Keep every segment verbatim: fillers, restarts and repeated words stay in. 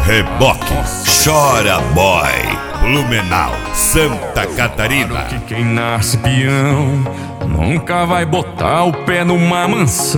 Reboque, chora boy, Blumenau, Santa Catarina. Que quem nasce peão nunca vai botar o pé numa mansão.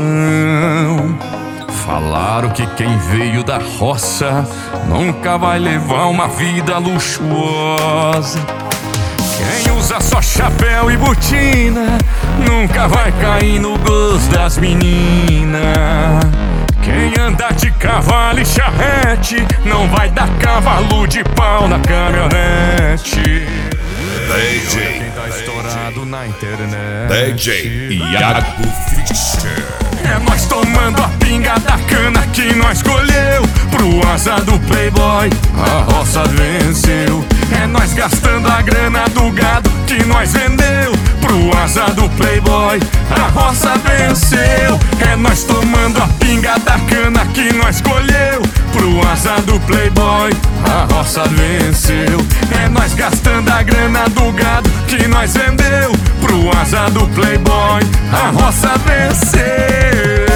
Falaram que quem veio da roça nunca vai levar uma vida luxuosa. Quem usa só chapéu e botina nunca vai cair no gosto das meninas. Quem anda de cavalo e charrete não vai dar cavalo de pau na caminhonete. D J, Quem tá estourado na internet. D J Iago Fischer. É nós tomando a pinga da cana que nós colheu. Pro asa do playboy a roça venceu. É nós gastando a grana do gado que nós vendeu. Pro asa do playboy a roça venceu. É nós tomando a pinga da cana que nós colheu. Pro asa do playboy a roça venceu. É nós gastando a grana do gado que nós vendeu. Pro asa do playboy a roça venceu.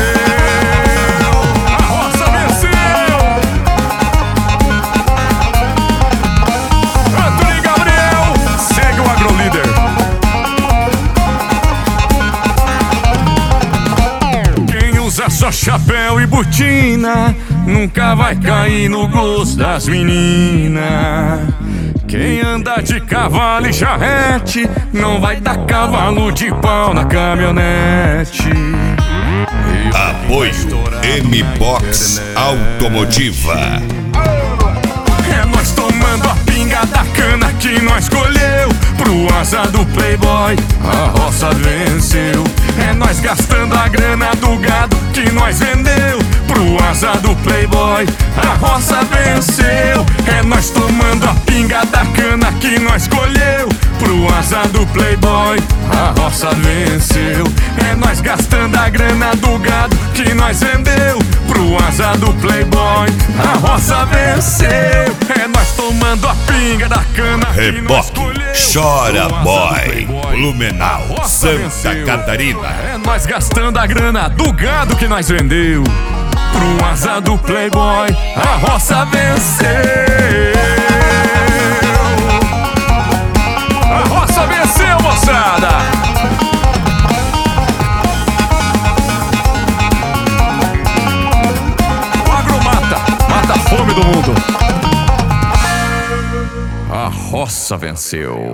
A roça venceu. Antônio Gabriel, segue o AgroLíder. Quem usa só chapéu e botina nunca vai cair no gosto das meninas. Quem anda de cavalo e charrete não vai dar cavalo de pau na caminhonete. Apoio M-Box Automotiva. É nós tomando a pinga da cana que nós colheu. Pro asa do playboy a roça venceu. É nós gastando a grana do gado que nós vendeu. Pro asa do playboy a roça venceu. É nós tomando a pinga da cana que nós colheu. Pro asa do playboy a roça venceu. É nós gastando a grana do gado que nós vendeu. Pro asa do playboy a roça venceu. É nós tomando a pinga da cana que nós Reboque, colheu. chora Pro asa do boy, playboy, Blumenau, a roça Santa venceu. Catarina. É nós gastando a grana do gado que nós vendeu. Pro asa do playboy a roça venceu. A roça venceu, moçada. O agro mata, mata a fome do mundo. A roça venceu.